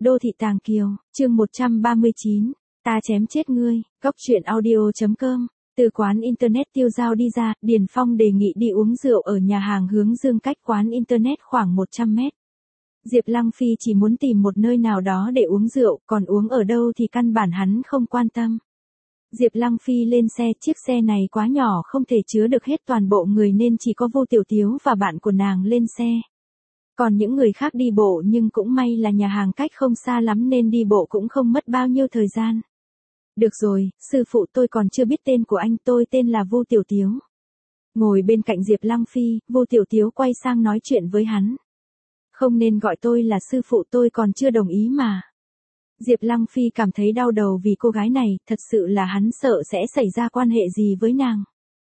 Đô thị Tàng Kiều, chương 139, ta chém chết ngươi, góc truyện audio.com. Từ quán internet tiêu dao đi ra, Điền Phong đề nghị đi uống rượu ở nhà hàng hướng dương cách quán internet khoảng 100 mét. Diệp Lăng Phi chỉ muốn tìm một nơi nào đó để uống rượu, còn uống ở đâu thì căn bản hắn không quan tâm. Diệp Lăng Phi lên xe, chiếc xe này quá nhỏ không thể chứa được hết toàn bộ người nên chỉ có Vô Tiểu Tiếu và bạn của nàng lên xe. Còn những người khác đi bộ, nhưng cũng may là nhà hàng cách không xa lắm nên đi bộ cũng không mất bao nhiêu thời gian. Được rồi, sư phụ, tôi còn chưa biết tên của anh, tôi tên là Vô Tiểu Tiếu. Ngồi bên cạnh Diệp Lăng Phi, Vô Tiểu Tiếu quay sang nói chuyện với hắn. Không nên gọi tôi là sư phụ, tôi còn chưa đồng ý mà. Diệp Lăng Phi cảm thấy đau đầu vì cô gái này, thật sự là hắn sợ sẽ xảy ra quan hệ gì với nàng.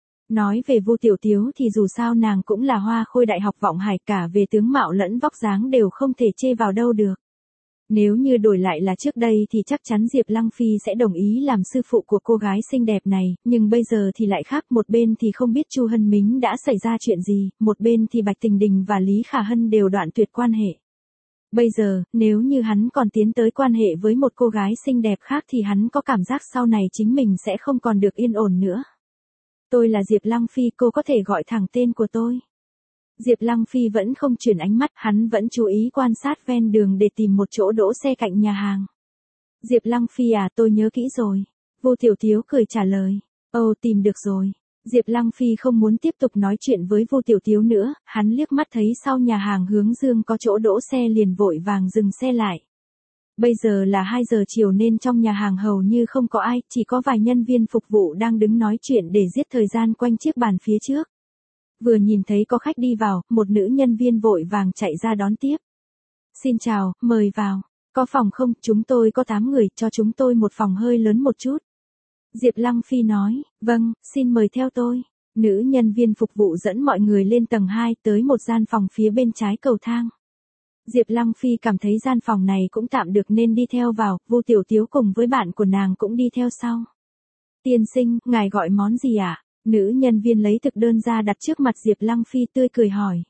Nói về Vô Tiểu Tiếu thì dù sao nàng cũng là hoa khôi đại học Vọng Hải, cả về tướng mạo lẫn vóc dáng đều không thể chê vào đâu được. Nếu như đổi lại là trước đây thì chắc chắn Diệp Lăng Phi sẽ đồng ý làm sư phụ của cô gái xinh đẹp này, nhưng bây giờ thì lại khác, một bên thì không biết Chu Hân Mính đã xảy ra chuyện gì, một bên thì Bạch Tình Đình và Lý Khả Hân đều đoạn tuyệt quan hệ. Bây giờ, nếu như hắn còn tiến tới quan hệ với một cô gái xinh đẹp khác thì hắn có cảm giác sau này chính mình sẽ không còn được yên ổn nữa. Tôi là Diệp Lăng Phi, cô có thể gọi thẳng tên của tôi. Diệp Lăng Phi vẫn không chuyển ánh mắt, hắn vẫn chú ý quan sát ven đường để tìm một chỗ đỗ xe cạnh nhà hàng. Diệp Lăng Phi à, tôi nhớ kỹ rồi. Vô Tiểu Tiếu cười trả lời. Ồ, tìm được rồi. Diệp Lăng Phi không muốn tiếp tục nói chuyện với Vô Tiểu Tiếu nữa, hắn liếc mắt thấy sau nhà hàng hướng dương có chỗ đỗ xe liền vội vàng dừng xe lại. Bây giờ là 2 giờ chiều nên trong nhà hàng hầu như không có ai, chỉ có vài nhân viên phục vụ đang đứng nói chuyện để giết thời gian quanh chiếc bàn phía trước. Vừa nhìn thấy có khách đi vào, một nữ nhân viên vội vàng chạy ra đón tiếp. Xin chào, mời vào. Có phòng không? Chúng tôi có 8 người, cho chúng tôi một phòng hơi lớn một chút. Diệp Lăng Phi nói, vâng, xin mời theo tôi. Nữ nhân viên phục vụ dẫn mọi người lên tầng 2 tới một gian phòng phía bên trái cầu thang. Diệp Lăng Phi cảm thấy gian phòng này cũng tạm được nên đi theo vào, Vô Tiểu Tiếu cùng với bạn của nàng cũng đi theo sau. Tiên sinh, ngài gọi món gì ạ? Nữ nhân viên lấy thực đơn ra đặt trước mặt Diệp Lăng Phi, tươi cười hỏi.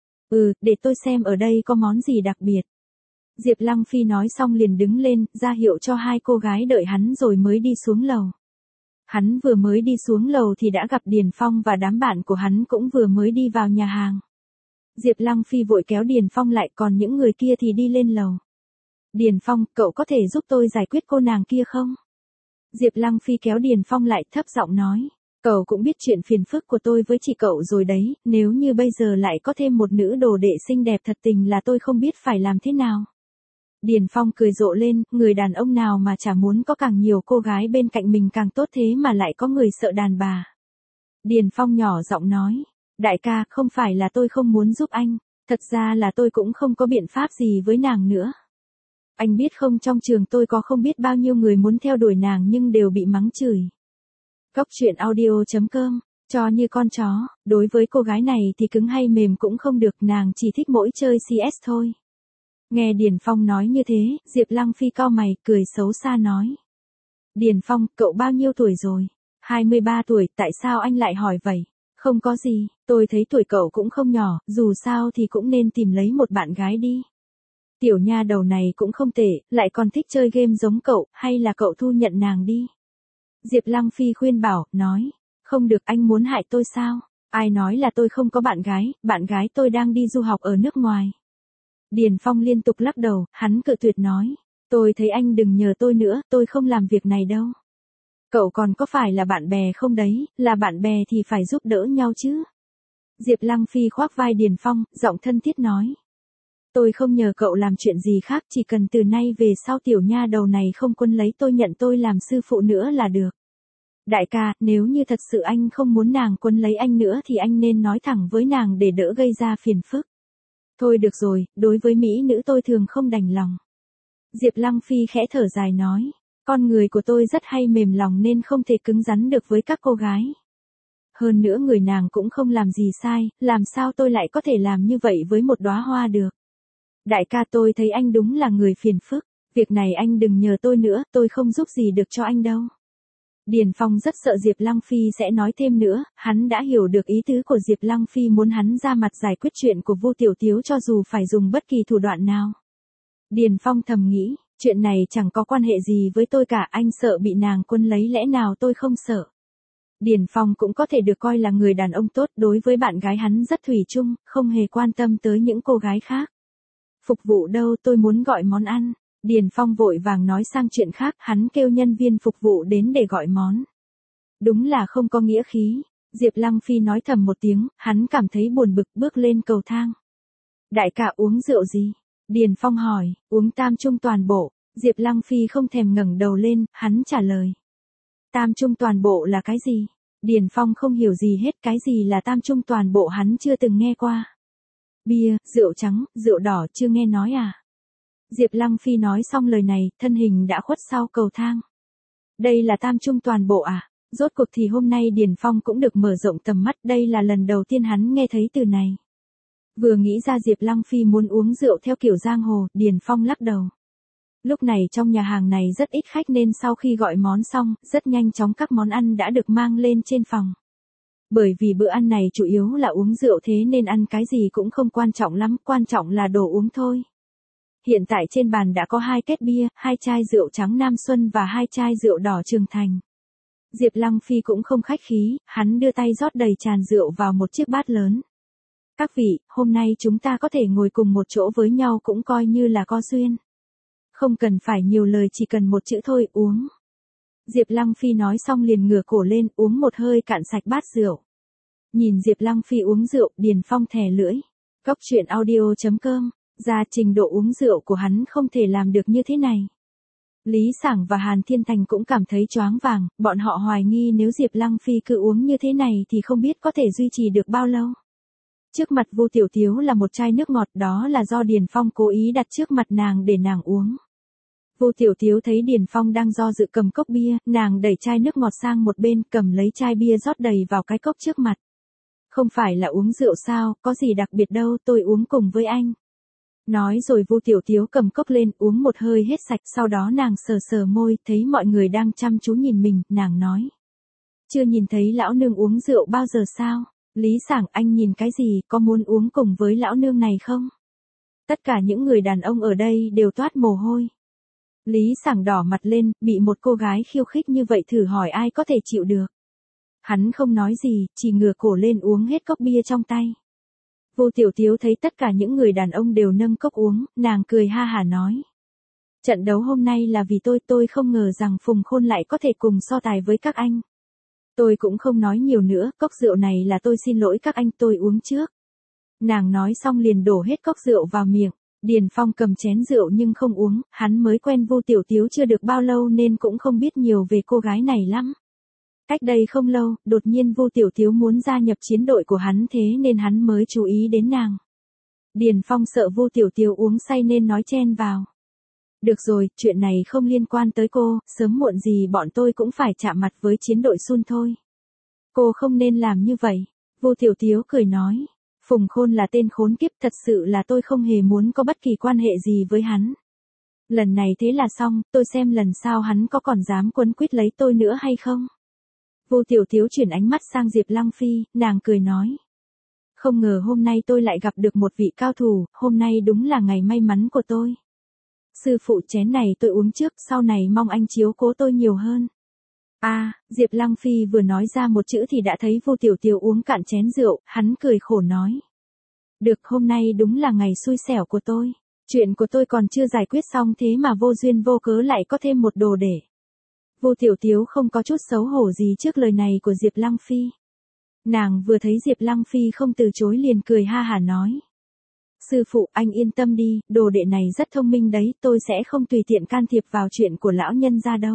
Để tôi xem ở đây có món gì đặc biệt. Diệp Lăng Phi nói xong liền đứng lên, ra hiệu cho 2 cô gái đợi hắn rồi mới đi xuống lầu. Hắn vừa mới đi xuống lầu thì đã gặp Điền Phong và đám bạn của hắn cũng vừa mới đi vào nhà hàng. Diệp Lăng Phi vội kéo Điền Phong lại, còn những người kia thì đi lên lầu. Điền Phong, cậu có thể giúp tôi giải quyết cô nàng kia không? Diệp Lăng Phi kéo Điền Phong lại, thấp giọng nói. Cậu cũng biết chuyện phiền phức của tôi với chị cậu rồi đấy, nếu như bây giờ lại có thêm một nữ đồ đệ xinh đẹp thật tình là tôi không biết phải làm thế nào. Điền Phong cười rộ lên, người đàn ông nào mà chả muốn có càng nhiều cô gái bên cạnh mình càng tốt, thế mà lại có người sợ đàn bà. Điền Phong nhỏ giọng nói, đại ca, không phải là tôi không muốn giúp anh, thật ra là tôi cũng không có biện pháp gì với nàng nữa. Anh biết không, trong trường tôi có không biết bao nhiêu người muốn theo đuổi nàng nhưng đều bị mắng chửi. Góc truyện audio.com, cho như con chó, đối với cô gái này thì cứng hay mềm cũng không được, nàng chỉ thích mỗi chơi CS thôi. Nghe Điền Phong nói như thế, Diệp Lăng Phi cau mày, cười xấu xa nói. Điền Phong, cậu bao nhiêu tuổi rồi? 23 tuổi, tại sao anh lại hỏi vậy? Không có gì, tôi thấy tuổi cậu cũng không nhỏ, dù sao thì cũng nên tìm lấy một bạn gái đi. Tiểu nha đầu này cũng không tệ, lại còn thích chơi game giống cậu, hay là cậu thu nhận nàng đi. Diệp Lăng Phi khuyên bảo, nói, không được, anh muốn hại tôi sao? Ai nói là tôi không có bạn gái tôi đang đi du học ở nước ngoài. Điền Phong liên tục lắc đầu, hắn cự tuyệt nói, tôi thấy anh đừng nhờ tôi nữa, tôi không làm việc này đâu. Cậu còn có phải là bạn bè không đấy, là bạn bè thì phải giúp đỡ nhau chứ. Diệp Lăng Phi khoác vai Điền Phong, giọng thân thiết nói. Tôi không nhờ cậu làm chuyện gì khác, chỉ cần từ nay về sau tiểu nha đầu này không quấn lấy tôi, nhận tôi làm sư phụ nữa là được. Đại ca, nếu như thật sự anh không muốn nàng quấn lấy anh nữa thì anh nên nói thẳng với nàng để đỡ gây ra phiền phức. Thôi được rồi, đối với mỹ nữ tôi thường không đành lòng. Diệp Lăng Phi khẽ thở dài nói, con người của tôi rất hay mềm lòng nên không thể cứng rắn được với các cô gái. Hơn nữa người nàng cũng không làm gì sai, làm sao tôi lại có thể làm như vậy với một đóa hoa được. Đại ca, tôi thấy anh đúng là người phiền phức, việc này anh đừng nhờ tôi nữa, tôi không giúp gì được cho anh đâu. Điền Phong rất sợ Diệp Lăng Phi sẽ nói thêm nữa, hắn đã hiểu được ý tứ của Diệp Lăng Phi muốn hắn ra mặt giải quyết chuyện của Vô Tiểu Tiếu cho dù phải dùng bất kỳ thủ đoạn nào. Điền Phong thầm nghĩ, chuyện này chẳng có quan hệ gì với tôi cả, anh sợ bị nàng quân lấy, lẽ nào tôi không sợ. Điền Phong cũng có thể được coi là người đàn ông tốt, đối với bạn gái hắn rất thủy chung, không hề quan tâm tới những cô gái khác. Phục vụ đâu, tôi muốn gọi món ăn. Điền Phong vội vàng nói sang chuyện khác, hắn kêu nhân viên phục vụ đến để gọi món. Đúng là không có nghĩa khí. Diệp Lăng Phi nói thầm một tiếng, hắn cảm thấy buồn bực bước lên cầu thang. Đại ca uống rượu gì? Điền Phong hỏi, uống tam trung toàn bộ. Diệp Lăng Phi không thèm ngẩng đầu lên, hắn trả lời. Tam trung toàn bộ là cái gì? Điền Phong không hiểu gì hết, cái gì là tam trung toàn bộ hắn chưa từng nghe qua. Bia, rượu trắng, rượu đỏ chưa nghe nói à? Diệp Lăng Phi nói xong lời này, thân hình đã khuất sau cầu thang. Đây là tam trung toàn bộ à? Rốt cuộc thì hôm nay Điền Phong cũng được mở rộng tầm mắt, đây là lần đầu tiên hắn nghe thấy từ này. Vừa nghĩ ra Diệp Lăng Phi muốn uống rượu theo kiểu giang hồ, Điền Phong lắc đầu. Lúc này trong nhà hàng này rất ít khách nên sau khi gọi món xong, rất nhanh chóng các món ăn đã được mang lên trên phòng. Bởi vì bữa ăn này chủ yếu là uống rượu thế nên ăn cái gì cũng không quan trọng lắm, quan trọng là đồ uống thôi. Hiện tại trên bàn đã có 2 két bia, 2 chai rượu trắng Nam Xuân và 2 chai rượu đỏ Trường Thành. Diệp Lăng Phi cũng không khách khí, hắn đưa tay rót đầy tràn rượu vào một chiếc bát lớn. Các vị, hôm nay chúng ta có thể ngồi cùng một chỗ với nhau cũng coi như là có duyên. Không cần phải nhiều lời, chỉ cần một chữ thôi, uống. Diệp Lăng Phi nói xong liền ngửa cổ lên, uống một hơi cạn sạch bát rượu. Nhìn Diệp Lăng Phi uống rượu, Điền Phong thè lưỡi. Góc truyện audio.com, ra trình độ uống rượu của hắn không thể làm được như thế này. Lý Sảng và Hàn Thiên Thành cũng cảm thấy choáng váng, bọn họ hoài nghi nếu Diệp Lăng Phi cứ uống như thế này thì không biết có thể duy trì được bao lâu. Trước mặt Vu Tiểu Tiếu là một chai nước ngọt, đó là do Điền Phong cố ý đặt trước mặt nàng để nàng uống. Vu Tiểu Tiếu thấy Điền Phong đang do dự cầm cốc bia, nàng đẩy chai nước ngọt sang một bên, cầm lấy chai bia rót đầy vào cái cốc trước mặt. Không phải là uống rượu sao, có gì đặc biệt đâu, tôi uống cùng với anh. Nói rồi Vu Tiểu Tiếu cầm cốc lên uống một hơi hết sạch, sau đó nàng sờ sờ môi, thấy mọi người đang chăm chú nhìn mình, nàng nói. Chưa nhìn thấy lão nương uống rượu bao giờ sao? Lý Sảng, anh nhìn cái gì, có muốn uống cùng với lão nương này không? Tất cả những người đàn ông ở đây đều toát mồ hôi. Lý Sảng đỏ mặt lên, bị một cô gái khiêu khích như vậy thử hỏi ai có thể chịu được. Hắn không nói gì, chỉ ngửa cổ lên uống hết cốc bia trong tay. Vu Tiểu Tiếu thấy tất cả những người đàn ông đều nâng cốc uống, nàng cười ha hả nói. Trận đấu hôm nay là vì tôi không ngờ rằng Phùng Khôn lại có thể cùng so tài với các anh. Tôi cũng không nói nhiều nữa, cốc rượu này là tôi xin lỗi các anh, tôi uống trước. Nàng nói xong liền đổ hết cốc rượu vào miệng. Điền Phong cầm chén rượu nhưng không uống, hắn mới quen Vu Tiểu Tiếu chưa được bao lâu nên cũng không biết nhiều về cô gái này lắm. Cách đây không lâu, đột nhiên Vu Tiểu Tiếu muốn gia nhập chiến đội của hắn thế nên hắn mới chú ý đến nàng. Điền Phong sợ Vu Tiểu Tiếu uống say nên nói chen vào. Được rồi, chuyện này không liên quan tới cô, sớm muộn gì bọn tôi cũng phải chạm mặt với chiến đội Sun thôi. Cô không nên làm như vậy. Vu Tiểu Tiếu cười nói. Phùng Khôn là tên khốn kiếp, thật sự là tôi không hề muốn có bất kỳ quan hệ gì với hắn. Lần này thế là xong, tôi xem lần sau hắn có còn dám quấn quýt lấy tôi nữa hay không. Vu Tiểu Tiếu chuyển ánh mắt sang Diệp Lăng Phi, nàng cười nói. Không ngờ hôm nay tôi lại gặp được một vị cao thủ, hôm nay đúng là ngày may mắn của tôi. Sư phụ, chén này tôi uống trước, sau này mong anh chiếu cố tôi nhiều hơn. Diệp Lăng Phi vừa nói ra một chữ thì đã thấy Vu Tiểu Tiếu uống cạn chén rượu, hắn cười khổ nói. Được, hôm nay đúng là ngày xui xẻo của tôi. Chuyện của tôi còn chưa giải quyết xong thế mà vô duyên vô cớ lại có thêm một đồ để. Vu Tiểu Tiếu không có chút xấu hổ gì trước lời này của Diệp Lăng Phi. Nàng vừa thấy Diệp Lăng Phi không từ chối liền cười ha hả nói. Sư phụ, anh yên tâm đi, đồ đệ này rất thông minh đấy, tôi sẽ không tùy tiện can thiệp vào chuyện của lão nhân gia đâu.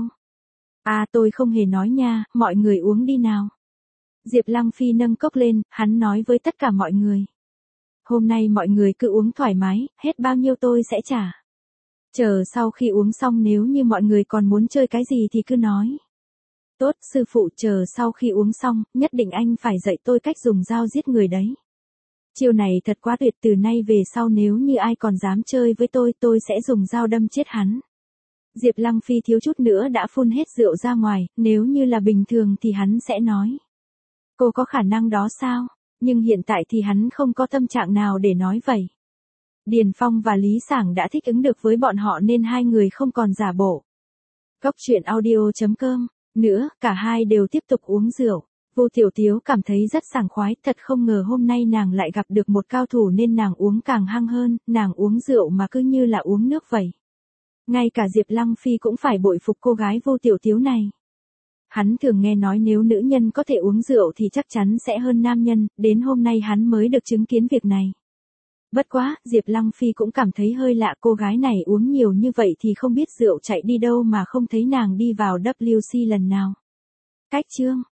Tôi không hề nói nha, mọi người uống đi nào. Diệp Lăng Phi nâng cốc lên, hắn nói với tất cả mọi người. Hôm nay mọi người cứ uống thoải mái, hết bao nhiêu tôi sẽ trả. Chờ sau khi uống xong nếu như mọi người còn muốn chơi cái gì thì cứ nói. Tốt, sư phụ, chờ sau khi uống xong, nhất định anh phải dạy tôi cách dùng dao giết người đấy. Chiêu này thật quá tuyệt, từ nay về sau nếu như ai còn dám chơi với tôi sẽ dùng dao đâm chết hắn. Diệp Lăng Phi thiếu chút nữa đã phun hết rượu ra ngoài, nếu như là bình thường thì hắn sẽ nói. Cô có khả năng đó sao? Nhưng hiện tại thì hắn không có tâm trạng nào để nói vậy. Điền Phong và Lý Sảng đã thích ứng được với bọn họ nên hai người không còn giả bộ. Góc truyện audio.com. Nữa, cả hai đều tiếp tục uống rượu. Vô Tiểu Tiếu cảm thấy rất sảng khoái, thật không ngờ hôm nay nàng lại gặp được một cao thủ nên nàng uống càng hăng hơn, nàng uống rượu mà cứ như là uống nước vậy. Ngay cả Diệp Lăng Phi cũng phải bội phục cô gái Vô Tiểu Tiếu này. Hắn thường nghe nói nếu nữ nhân có thể uống rượu thì chắc chắn sẽ hơn nam nhân, đến hôm nay hắn mới được chứng kiến việc này. Bất quá, Diệp Lăng Phi cũng cảm thấy hơi lạ, cô gái này uống nhiều như vậy thì không biết rượu chạy đi đâu mà không thấy nàng đi vào WC lần nào. Cách chương